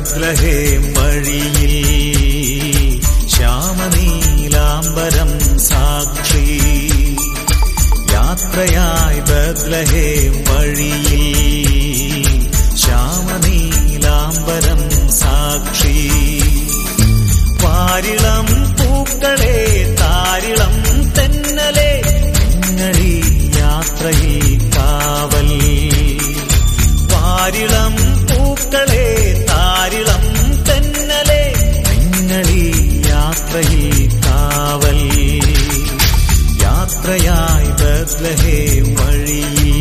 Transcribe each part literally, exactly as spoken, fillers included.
Bethlehem വഴിയിൽ ശ്യാമനീലാംബരം സാക്ഷി. യാത്രയായി ബത്ലഹേം വഴിയിൽ ശ്യാമനീലാംബരം സാക്ഷി. വാരിളം പൂക്കളെ താരിളം തെന്നലെ നിങ്ങളീ യാത്രയിൽ കാവൽ. വാരിളം പൂക്കളെ താരിളം തെന്നലെ നിങ്ങളീ യാത്രയിൽ കാവൽ. യാത്രയായി ബത്ലഹേം വഴിയിൽ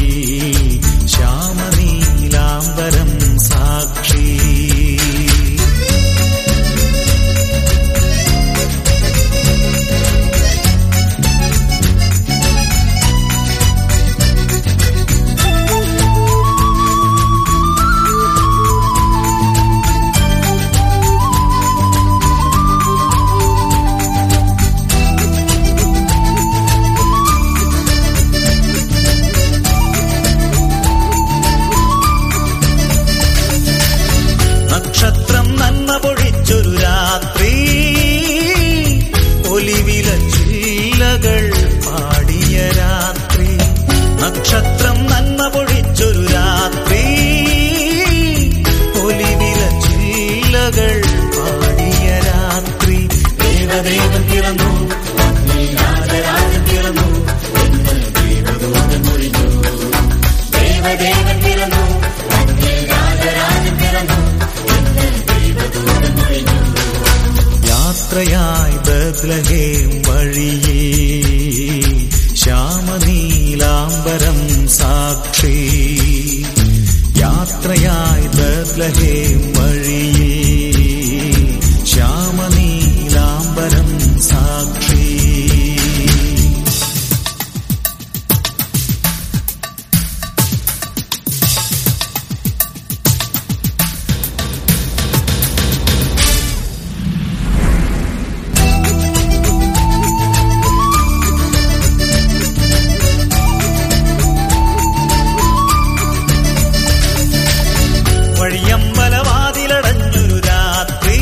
ശ്യാമനീലാംബരം സാക്ഷി. നക്ഷത്രം നന്മ പൊഴിച്ചൊരു രാത്രി, ഒലിവില ചില്ലകൾ പാടിയ രാത്രി. നക്ഷത്രം നന്മ പൊഴിച്ചൊരു രാത്രി, ഒലിവില ചില്ലകൾ പാടിയ രാത്രി. ദേവദേവൻ പിറന്നു, രാജരാജൻ പിറന്നു, ദേവദൂതൻ മൊഴിഞ്ഞു. ദേവദേവൻ പിറന്നു, രാജരാജൻ പിറന്നു. യാത്രയായി ബത്ലഹേം വഴിയിൽ ശ്യാമനീലാംബരം സാക്ഷി. യാത്രയായി ബത്ലഹേം വഴിയിൽ ശ്യാമനീലാംബരം സാക്ഷി. വഴിയമ്പലവാതിലടഞ്ഞൊരു രാത്രി,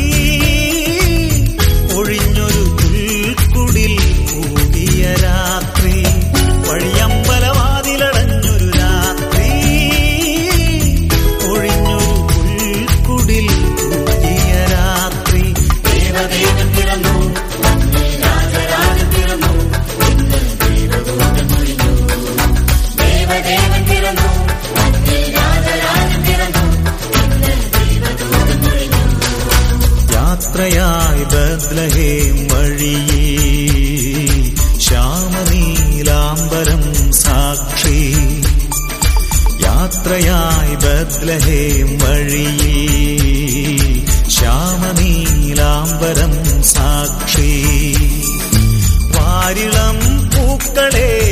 ഒഴിഞ്ഞൊരു പുൽക്കുടിൽ കൂടിയ രാത്രി. വഴിയമ്പലവാതിലടഞ്ഞൊരു രാത്രി, ഒഴിഞ്ഞൊരു പുൽക്കുടിൽ കൂടിയ രാത്രി. ദേവദേവൻ പിറന്നു, രാജരാജൻ പിറന്നു, ദേവദൂതൻ മൊഴിഞ്ഞു. ദേവദേവൻ പിറന്നു, രാജരാജൻ പിറന്നു. യാത്രയായി ബത്ലഹേം വഴിയിൽ ശ്യാമനീലാംബരം സാക്ഷി. യാത്രയായി ബത്ലഹേം വഴിയിൽ ശ്യാമനീലാംബരം സാക്ഷി. വാരിളം പൂക്കളെ